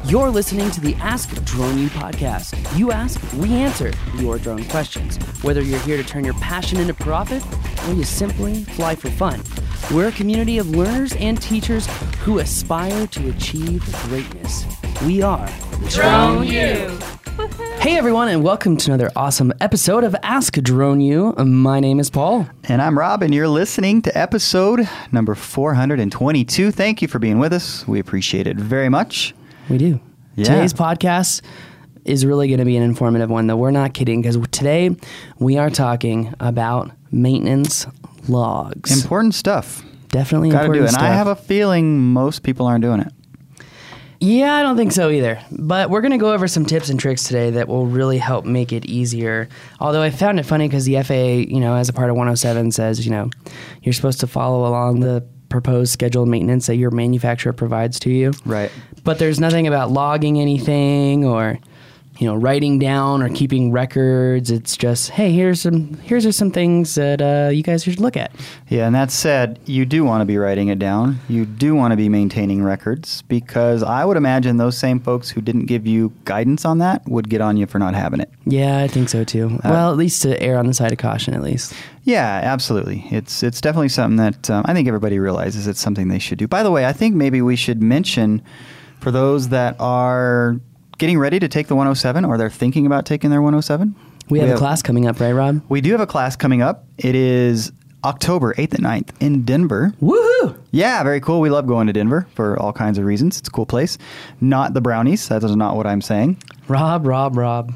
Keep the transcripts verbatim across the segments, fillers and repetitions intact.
You're listening to the Ask Drone U podcast. You ask, we answer your drone questions. Whether you're here to turn your passion into profit or you simply fly for fun, we're a community of learners and teachers who aspire to achieve greatness. We are Drone U. Hey everyone, and welcome to another awesome episode of Ask Drone U. My name is Paul. And I'm Rob, and you're listening to episode number four hundred twenty-two. Thank you for being with us. We appreciate it very much. We do. Yeah. Today's podcast is really going to be an informative one, though. We're not kidding, because today we are talking about maintenance logs. Important stuff. Definitely Gotta important do it. stuff. And I have a feeling most people aren't doing it. Yeah, I don't think so either. But we're going to go over some tips and tricks today that will really help make it easier. Although I found it funny because the F A A, you know, as a part of one oh seven says, you know, you're supposed to follow along the proposed scheduled maintenance that your manufacturer provides to you. Right. But there's nothing about logging anything or, you know, writing down or keeping records. It's just, hey, here's some here's some things that uh, you guys should look at. Yeah, and that said, you do want to be writing it down. You do want to be maintaining records, because I would imagine those same folks who didn't give you guidance on that would get on you for not having it. Yeah, I think so too. Uh, well, at least to err on the side of caution, at least. Yeah, absolutely. It's it's definitely something that um, I think everybody realizes it's something they should do. By the way, I think maybe we should mention for those that are getting ready to take the one oh seven, or they're thinking about taking their one oh seven. We have we a have, class coming up, right, Rob? We do have a class coming up. It is October eighth and ninth in Denver. Woohoo! Yeah, very cool. We love going to Denver for all kinds of reasons. It's a cool place. Not the brownies. That is not what I'm saying. Rob, Rob, Rob.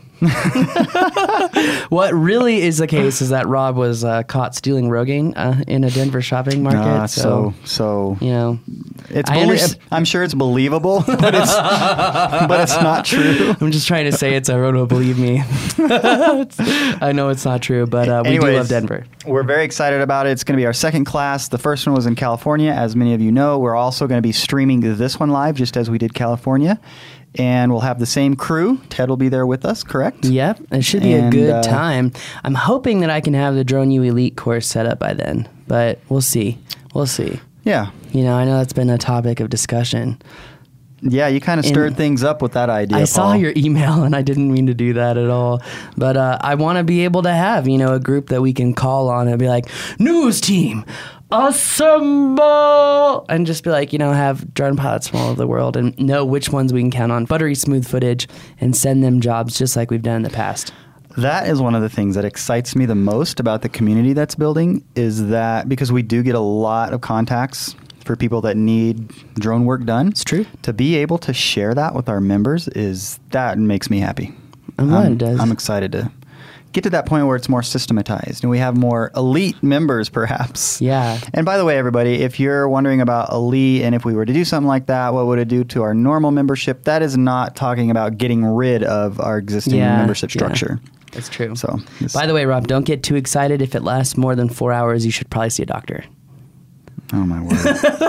What really is the case is that Rob was uh, caught stealing Rogaine uh, in a Denver shopping market. Uh, so, so, so, you know, it's I belie- underst- I'm sure it's believable, but it's but it's not true. I'm just trying to say it's everyone will believe me. I know it's not true, but uh, we Anyways, do love Denver. We're very excited about it. It's going to be our second class. The first one was in California, as many of you know. We're also going to be streaming this one live, just as we did California. And we'll have the same crew. Ted will be there with us, correct? Yep. It should be and, a good uh, time. I'm hoping that I can have the Drone U Elite course set up by then, but we'll see. We'll see. Yeah. You know, I know that's been a topic of discussion. Yeah, you kind of stirred And things up with that idea, I Paul. saw your email, and I didn't mean to do that at all. But uh, I want to be able to have, you know, a group that we can call on and be like, news team, assemble, and just be like, you know, have drone pilots from all over the world and know which ones we can count on, buttery smooth footage, and send them jobs just like we've done in the past. That is one of the things that excites me the most about the community that's building, is that because we do get a lot of contacts for people that need drone work done. It's true. To be able to share that with our members, is that makes me happy. I'm glad I'm, it does. I'm excited to get to that point where it's more systematized and we have more elite members, perhaps. Yeah. And by the way, everybody, if you're wondering about elite and if we were to do something like that, what would it do to our normal membership? That is not talking about getting rid of our existing Yeah, membership yeah. structure. That's true. So, it's- by the way, Rob, don't get too excited. If it lasts more than four hours, you should probably see a doctor. Oh, my word.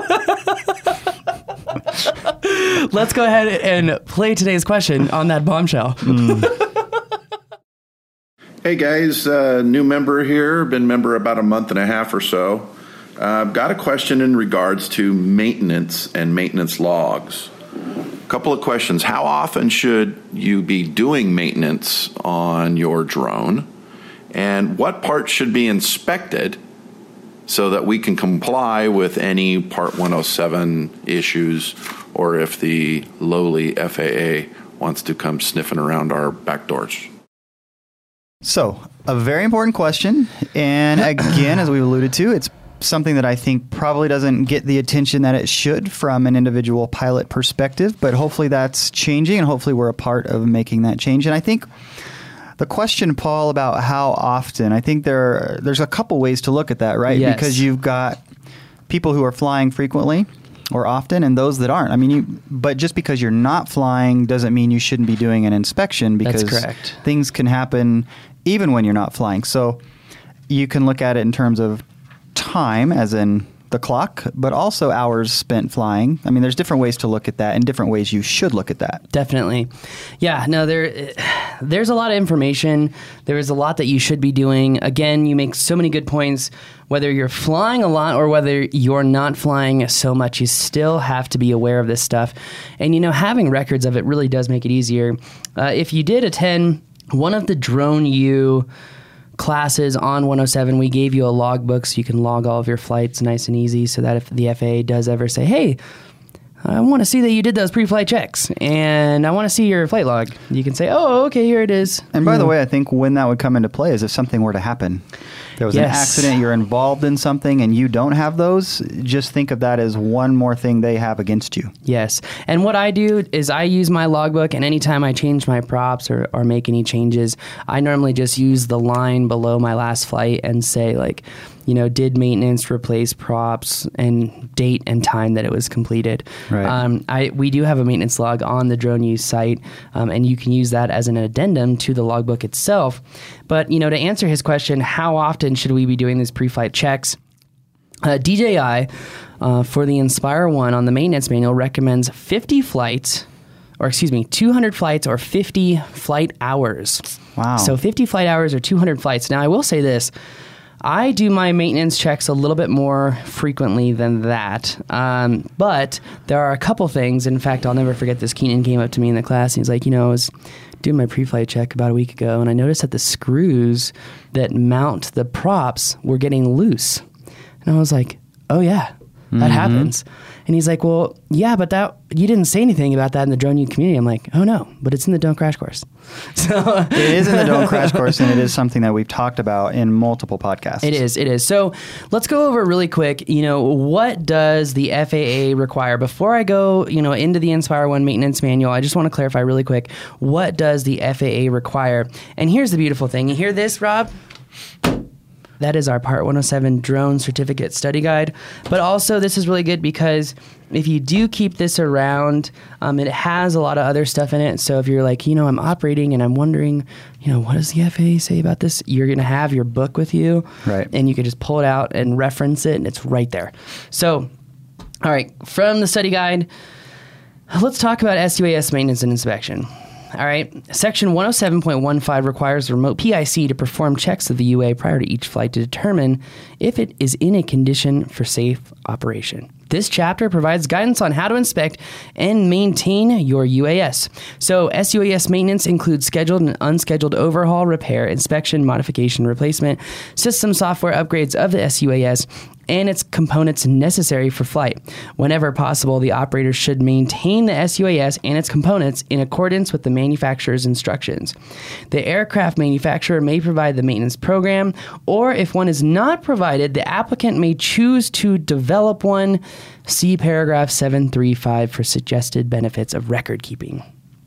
Let's go ahead and play today's question on that bombshell. Mm. Hey guys, uh, new member here, been member about a month and a half or so. I've uh, got a question in regards to maintenance and maintenance logs. A couple of questions. How often should you be doing maintenance on your drone? And what parts should be inspected so that we can comply with any Part one oh seven issues, or if the lowly F A A wants to come sniffing around our back doors? So, a very important question. And again, as we alluded to, it's something that I think probably doesn't get the attention that it should from an individual pilot perspective, but hopefully that's changing, and hopefully we're a part of making that change. And I think the question, Paul, about how often, I think there are, there's a couple ways to look at that, right? Yes. Because you've got people who are flying frequently or often, and those that aren't. I mean, you, but just because you're not flying doesn't mean you shouldn't be doing an inspection, because That's correct. things can happen even when you're not flying. So you can look at it in terms of time, as in the clock, but also hours spent flying. I mean, there's different ways to look at that and different ways you should look at that. Definitely. Yeah, no, there, there's a lot of information. There is a lot that you should be doing. Again, you make so many good points. Whether you're flying a lot or whether you're not flying so much, you still have to be aware of this stuff. And, you know, having records of it really does make it easier. Uh, if you did attend one of the Drone U classes on one oh seven, we gave you a logbook so you can log all of your flights nice and easy, so that if the F A A does ever say, hey, I want to see that you did those pre-flight checks and I want to see your flight log, you can say, oh, okay, here it is. And by mm. the way, I think when that would come into play is if something were to happen. There was yes. an accident, you're involved in something, and you don't have those, just think of that as one more thing they have against you. Yes. And what I do is I use my logbook, and anytime I change my props or, or make any changes, I normally just use the line below my last flight and say, like, you know, did maintenance replace props and date and time that it was completed. Right. Um, I we do have a maintenance log on the Drone U site, um, and you can use that as an addendum to the logbook itself. But, you know, to answer his question, how often should we be doing these pre-flight checks? Uh, D J I, uh, for the Inspire one on the maintenance manual, recommends fifty flights, or excuse me, two hundred flights or fifty flight hours. Wow. So fifty flight hours or two hundred flights. Now, I will say this. I do my maintenance checks a little bit more frequently than that, um, but there are a couple things. In fact, I'll never forget this. Keenan came up to me in the class, and he's like, you know, I was doing my pre-flight check about a week ago, and I noticed that the screws that mount the props were getting loose. And I was like, oh, yeah, that mm-hmm. happens. And he's like, well, yeah, but that you didn't say anything about that in the Drone U community. I'm like, oh, no, but it's in the Don't Crash course. So it is in the Don't Crash course, and it is something that we've talked about in multiple podcasts. It is, it is. So let's go over really quick, you know, what does the F A A require? Before I go, you know, into the Inspire one maintenance manual, I just want to clarify really quick, what does the F A A require? And here's the beautiful thing. You hear this, Rob? That is our Part one oh seven Drone Certificate Study Guide. But also, this is really good because if you do keep this around, um, it has a lot of other stuff in it. So if you're like, you know, I'm operating and I'm wondering, you know, what does the F A A say about this? You're going to have your book with you. Right. And you can just pull it out and reference it, and it's right there. So, all right, from the study guide, let's talk about S U A S maintenance and inspection. All right. Section one oh seven point one five requires the remote P I C to perform checks of the U A prior to each flight to determine if it is in a condition for safe operation. This chapter provides guidance on how to inspect and maintain your U A S. So S U A S maintenance includes scheduled and unscheduled overhaul, repair, inspection, modification, replacement, system software upgrades of the S U A S, and its components necessary for flight. Whenever possible, the operator should maintain the S U A S and its components in accordance with the manufacturer's instructions. The aircraft manufacturer may provide the maintenance program, or if one is not provided, the applicant may choose to develop one. See paragraph seven thirty-five for suggested benefits of record keeping.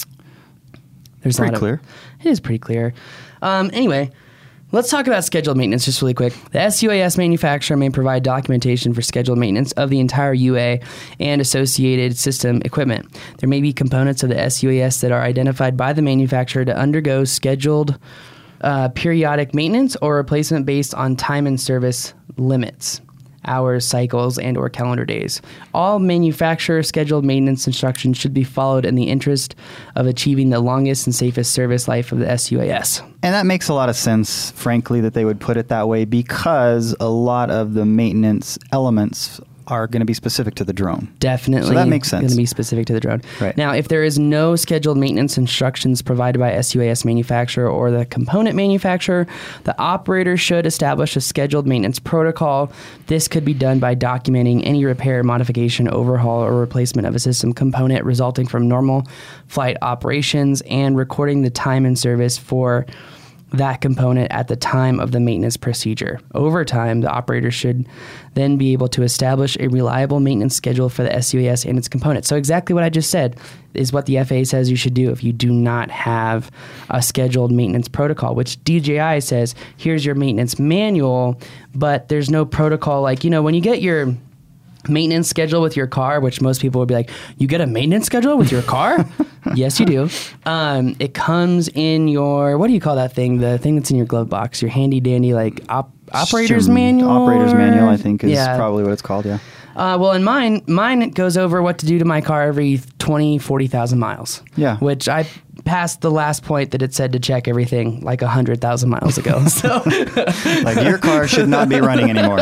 There's pretty a lot clear. Of, it is pretty clear. Um, anyway, let's talk about scheduled maintenance just really quick. The S U A S manufacturer may provide documentation for scheduled maintenance of the entire U A and associated system equipment. There may be components of the S U A S that are identified by the manufacturer to undergo scheduled uh, periodic maintenance or replacement based on time and service limits, hours, cycles, and or calendar days. All manufacturer scheduled maintenance instructions should be followed in the interest of achieving the longest and safest service life of the S U A S. And that makes a lot of sense, frankly, that they would put it that way, because a lot of the maintenance elements are going to be specific to the drone. Definitely. So that makes sense. Going to be specific to the drone. Right. Now, if there is no scheduled maintenance instructions provided by S U A S manufacturer or the component manufacturer, the operator should establish a scheduled maintenance protocol. This could be done by documenting any repair, modification, overhaul, or replacement of a system component resulting from normal flight operations and recording the time and service for that component at the time of the maintenance procedure. Over time, the operator should then be able to establish a reliable maintenance schedule for the S U A S and its components. So exactly what I just said is what the F A A says you should do if you do not have a scheduled maintenance protocol, which D J I says, here's your maintenance manual, but there's no protocol. Like, you know, when you get your maintenance schedule with your car, which most people would be like, you get a maintenance schedule with your car? Yes, you do. Um, it comes in your, what do you call that thing? The thing that's in your glove box, your handy dandy like op, operator's Shum- manual. Operator's or- manual, I think, is Yeah. probably what it's called. Yeah. Uh, well, in mine, mine it goes over what to do to my car every twenty, forty thousand miles. Yeah. Which I passed the last point that it said to check everything like one hundred thousand miles ago. So Like your car should not be running anymore.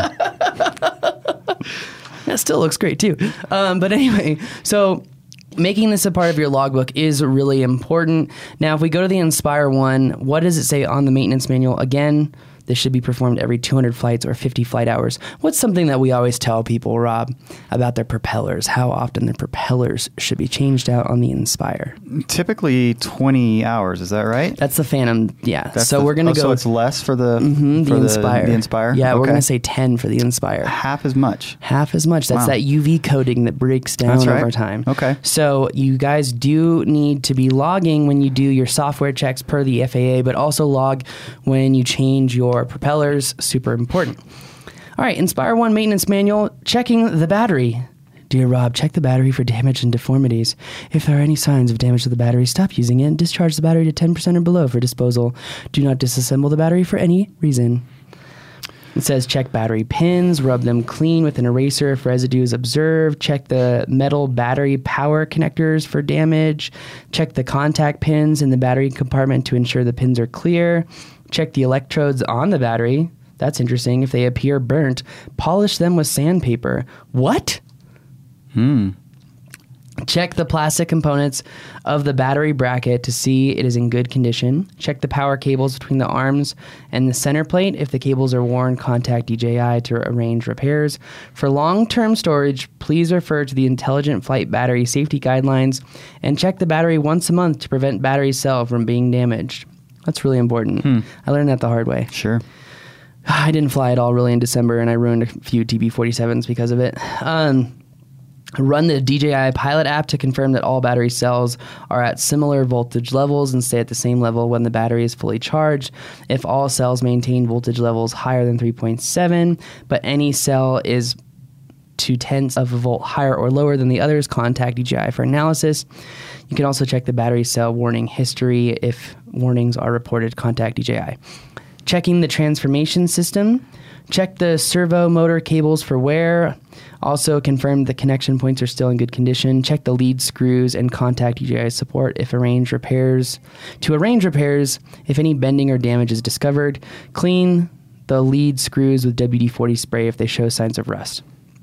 that still looks great too. Um, but anyway, so making this a part of your logbook is really important. Now, if we go to the Inspire one, what does it say on the maintenance manual? Again, this should be performed every two hundred flights or fifty flight hours. What's something that we always tell people, Rob, about their propellers? How often their propellers should be changed out on the Inspire? Typically twenty hours. Is that right? That's the Phantom, yeah. That's so the- we're going to oh, go... So it's less for the, Mhm, for the Inspire. The Inspire? Yeah, we're Okay. going to say ten for the Inspire. half as much. Half as much. That's Wow. that U V coating that breaks down That's right. over time. Okay. So you guys do need to be logging when you do your software checks per the F A A, but also log when you change your propellers. Super important. All right, Inspire one maintenance manual, checking the battery. Dear Rob, check the battery for damage and deformities. If there are any signs of damage to the battery, stop using it and discharge the battery to ten percent or below for disposal. Do not disassemble the battery for any reason. It says check battery pins, rub them clean with an eraser if residue is observed, check the metal battery power connectors for damage, check the contact pins in the battery compartment to ensure the pins are clear, check the electrodes on the battery. That's interesting. If they appear burnt, polish them with sandpaper. What? Hmm. Check the plastic components of the battery bracket to see it is in good condition. Check the power cables between the arms and the center plate. If the cables are worn, contact D J I to arrange repairs. For long-term storage, please refer to the Intelligent Flight Battery Safety Guidelines and check the battery once a month to prevent battery cell from being damaged. That's really important. Hmm. I learned that the hard way. Sure. I didn't fly at all really in December, and I ruined a few T B forty-sevens because of it. Um, run the D J I Pilot app to confirm that all battery cells are at similar voltage levels and stay at the same level when the battery is fully charged. If all cells maintain voltage levels higher than three point seven, but any cell is two tenths of a volt higher or lower than the others, contact D J I for analysis. You can also check the battery cell warning history. If warnings are reported, contact D J I. Checking the transformation system. Check the servo motor cables for wear. Also confirm the connection points are still in good condition. Check the lead screws and contact D J I support if arrange repairs. To arrange repairs, if any bending or damage is discovered, clean the lead screws with W D forty spray if they show signs of rust.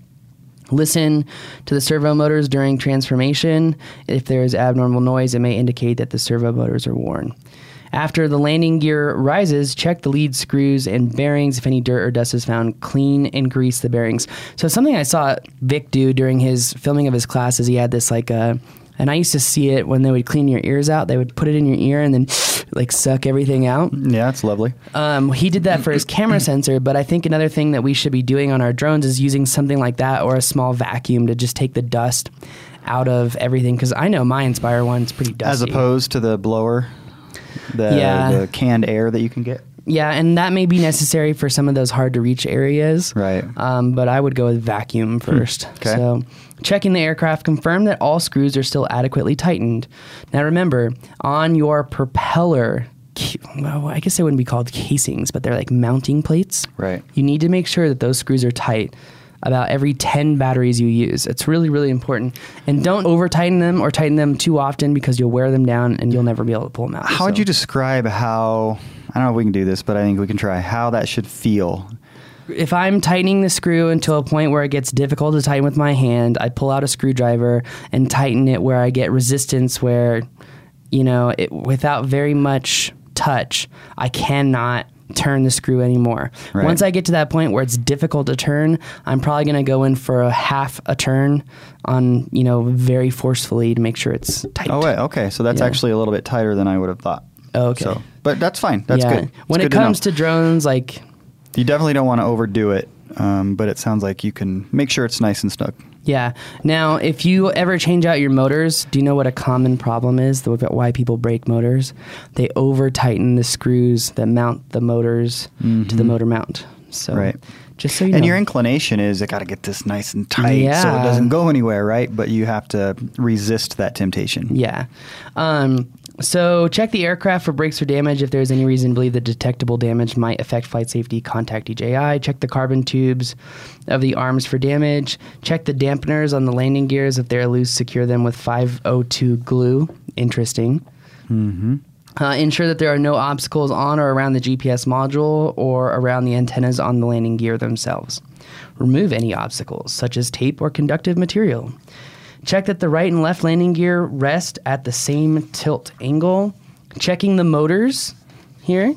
Listen to the servo motors during transformation. If there is abnormal noise, it may indicate that the servo motors are worn. After the landing gear rises, check the lead screws and bearings. If any dirt or dust is found, clean and grease the bearings. So something I saw Vic do during his filming of his class is he had this like uh, and I used to see it when they would clean your ears out. They would put it in your ear and then like suck everything out. Yeah, it's lovely. Um, he did that for his camera sensor, but I think another thing that we should be doing on our drones is using something like that or a small vacuum to just take the dust out of everything. Because I know my Inspire one's pretty dusty. As opposed to the blower, the, Yeah. the canned air that you can get. Yeah, and that may be necessary for some of those hard to reach areas. Right. Um, but I would go with vacuum first. Okay. So, checking the aircraft, confirm that all screws are still adequately tightened. Now, remember, on your propeller, well, I guess they wouldn't be called casings, but they're like mounting plates. Right. You need to make sure that those screws are tight about every ten batteries you use. It's really, really important. And don't over tighten them or tighten them too often because you'll wear them down and you'll never be able to pull them out. How would So- you describe how, I don't know if we can do this, but I think we can try, how that should feel? If I'm tightening the screw until a point where it gets difficult to tighten with my hand, I pull out a screwdriver and tighten it where I get resistance where, you know, it, without very much touch, I cannot turn the screw anymore. Right. Once I get to that point where it's difficult to turn, I'm probably going to go in for a half a turn on, you know, very forcefully to make sure it's tight. Oh, wait, okay. So that's Yeah. actually a little bit tighter than I would have thought. Oh, okay. So, but that's fine. That's yeah. good. It's When good it to know. comes to drones, like... You definitely don't want to overdo it, um, but it sounds like you can make sure it's nice and snug. Yeah. Now, if you ever change out your motors, do you know what a common problem is? The, why people break motors? They over tighten the screws that mount the motors to the motor mount. So, Right. just so you And know. your inclination is, I got to get this nice and tight so it Yeah. doesn't go anywhere, right? But you have to resist that temptation. Yeah. Um, So check the aircraft for brakes or damage. If there's any reason to believe that detectable damage might affect flight safety, contact D J I. Check the carbon tubes of the arms for damage. Check the dampeners on the landing gears. If they're loose, secure them with five oh two glue. Interesting. Mm-hmm. Uh, ensure that there are no obstacles on or around the G P S module or around the antennas on the landing gear themselves. Remove any obstacles, such as tape or conductive material. Check that the right and left landing gear rest at the same tilt angle. Checking the motors here.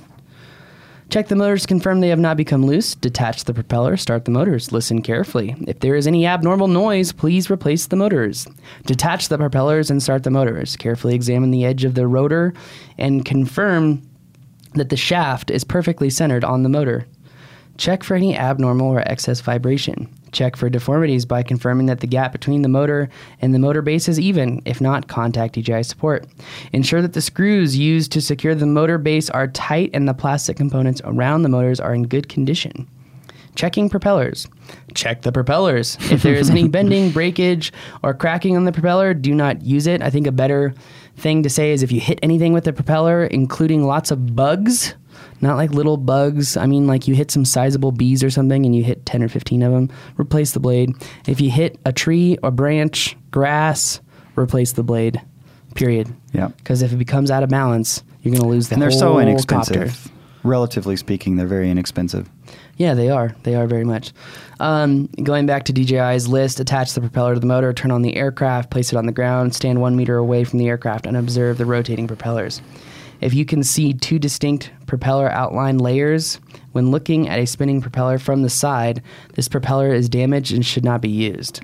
Check the motors to confirm they have not become loose. Detach the propeller, start the motors. Listen carefully. If there is any abnormal noise, please replace the motors. Detach the propellers and start the motors. Carefully examine the edge of the rotor and confirm that the shaft is perfectly centered on the motor. Check for any abnormal or excess vibration. Check for deformities by confirming that the gap between the motor and the motor base is even. If not, contact D J I support. Ensure that the screws used to secure the motor base are tight and the plastic components around the motors are in good condition. Checking propellers. Check the propellers. If there is any bending, breakage, or cracking on the propeller, do not use it. I think a better thing to say is if you hit anything with the propeller, including lots of bugs, not like little bugs. I mean, like you hit some sizable bees or something and you hit ten or fifteen of them, replace the blade. If you hit a tree, a branch, grass, replace the blade, period. Yeah. Because if it becomes out of balance, you're going to lose the and whole they're so inexpensive. copter. Relatively speaking, they're very inexpensive. Yeah, they are. They are very much. Um, going back to D J I's list, attach the propeller to the motor, turn on the aircraft, place it on the ground, stand one meter away from the aircraft, and observe the rotating propellers. If you can see two distinct propeller outline layers when looking at a spinning propeller from the side, this propeller is damaged and should not be used.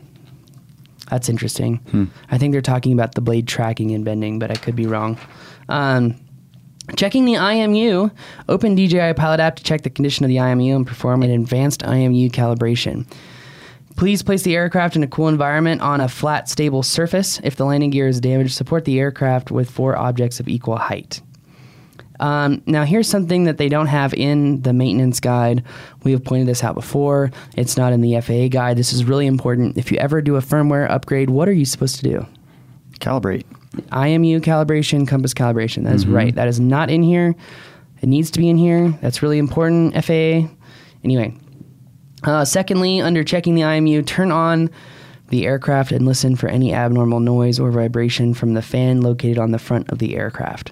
That's interesting. Hmm. I think they're talking about the blade tracking and bending, but I could be wrong. Um, checking the I M U, open D J I Pilot app to check the condition of the I M U and perform an advanced I M U calibration. Please place the aircraft in a cool environment on a flat, stable surface. If the landing gear is damaged, support the aircraft with four objects of equal height. Um, now, here's something that they don't have in the maintenance guide. We have pointed this out before. It's not in the F A A guide. This is really important. If you ever do a firmware upgrade, what are you supposed to do? Calibrate. I M U calibration, compass calibration. That is mm-hmm. right. That is not in here. It needs to be in here. That's really important, F A A. Anyway. Uh, secondly, under checking the I M U, turn on the aircraft and listen for any abnormal noise or vibration from the fan located on the front of the aircraft.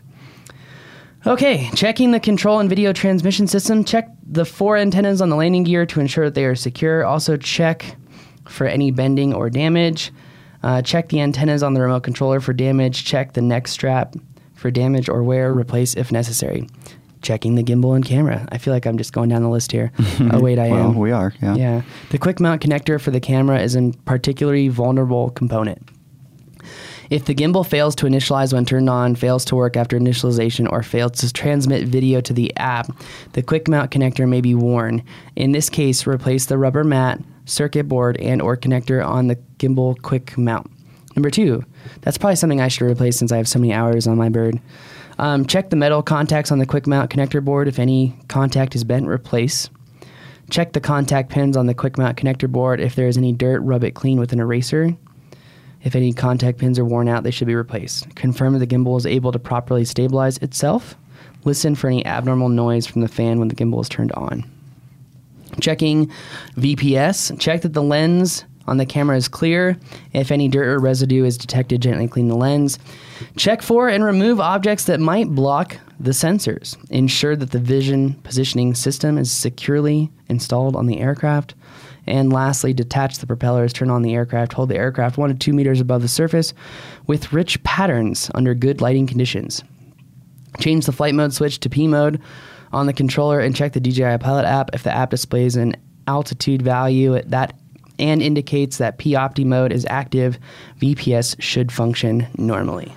Okay, checking the control and video transmission system. Check the four antennas on the landing gear to ensure that they are secure. Also check for any bending or damage. Uh, check the antennas on the remote controller for damage. Check the neck strap for damage or wear. Replace if necessary. Checking the gimbal and camera. I feel like I'm just going down the list here. Oh, wait, I well, am. we are, yeah. Yeah. The quick mount connector for the camera is a particularly vulnerable component. If the gimbal fails to initialize when turned on, fails to work after initialization, or fails to transmit video to the app, the quick mount connector may be worn. In this case, replace the rubber mat, circuit board, and or connector on the gimbal quick mount. Number two, that's probably something I should replace since I have so many hours on my bird. Um, check the metal contacts on the quick mount connector board. If any contact is bent, replace. Check the contact pins on the quick mount connector board. If there is any dirt, rub it clean with an eraser. If any contact pins are worn out, they should be replaced. Confirm that the gimbal is able to properly stabilize itself. Listen for any abnormal noise from the fan when the gimbal is turned on. Checking V P S. Check that the lens on the camera is clear. If any dirt or residue is detected, gently clean the lens. Check for and remove objects that might block the sensors. Ensure that the vision positioning system is securely installed on the aircraft. And lastly, detach the propellers, turn on the aircraft, hold the aircraft one to two meters above the surface with rich patterns under good lighting conditions. Change the flight mode switch to P mode on the controller and check the D J I Pilot app. If the app displays an altitude value that and indicates that P Opti mode is active, V P S should function normally.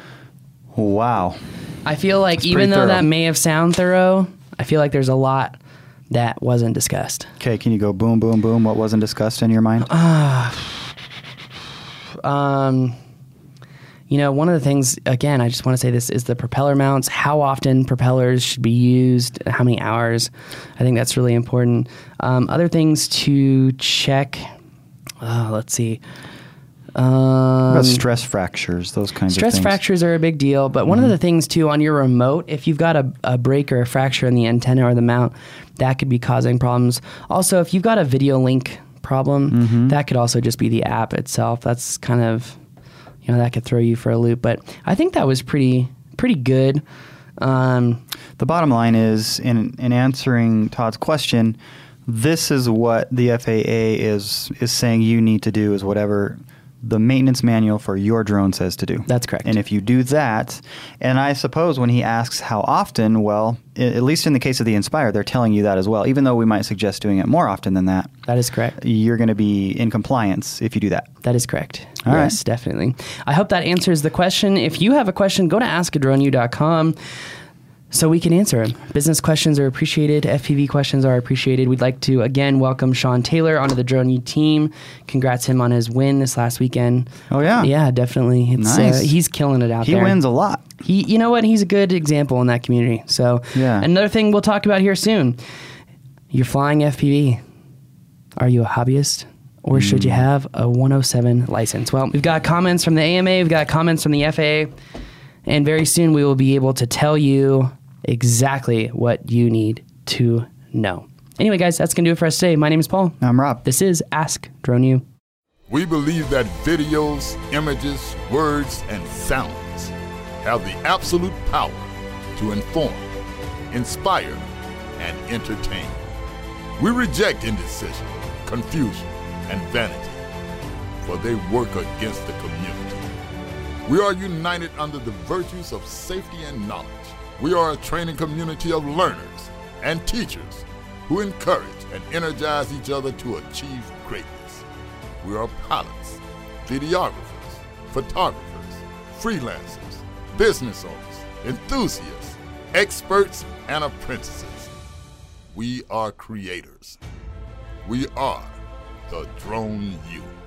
Wow. I feel like That's even though thorough. that may have sound thorough, I feel like there's a lot that wasn't discussed. Okay, can you go boom, boom, boom? What wasn't discussed in your mind? Uh, um, you know, one of the things, again, I just want to say this, is the propeller mounts, how often propellers should be used, how many hours. I think that's really important. Um, other things to check, uh, let's see. What about Um, stress fractures, those kinds of Stress things. fractures are a big deal, but one Mm-hmm. of the things too on your remote, if you've got a, a break or a fracture in the antenna or the mount, that could be causing problems. Also, if you've got a video link problem, Mm-hmm. that could also just be the app itself. That's kind of, you know, that could throw you for a loop. But I think that was pretty pretty good. Um, The bottom line is, in in answering Todd's question, this is what the F A A is is saying you need to do, is whatever the maintenance manual for your drone says to do. That's correct. And if you do that, and I suppose when he asks how often, well, i- at least in the case of the Inspire, they're telling you that as well. Even though we might suggest doing it more often than that, that is correct. you're going to be in compliance if you do that. That is correct. All yes, right. definitely. I hope that answers the question. If you have a question, go to ask a drone u dot com so we can answer them. Business questions are appreciated. F P V questions are appreciated. We'd like to, again, welcome Sean Taylor onto the Drone U team. Congrats him on his win this last weekend. Oh, yeah? Yeah, definitely. It's, Nice. uh, he's killing it out He there. wins a lot. He, you know what? He's a good example in that community. So, Yeah. another thing we'll talk about here soon. You're flying F P V. Are you a hobbyist? Or should you have a one oh seven license? Well, we've got comments from the A M A, we've got comments from the F A A, and very soon we will be able to tell you exactly what you need to know. Anyway, guys, that's going to do it for us today. My name is Paul. I'm Rob. This is Ask Drone U. We believe that videos, images, words, and sounds have the absolute power to inform, inspire, and entertain. We reject indecision, confusion, and vanity, for they work against the community. We are united under the virtues of safety and knowledge. We are a training community of learners and teachers who encourage and energize each other to achieve greatness. We are pilots, videographers, photographers, freelancers, business owners, enthusiasts, experts, and apprentices. We are creators. We are the Drone U.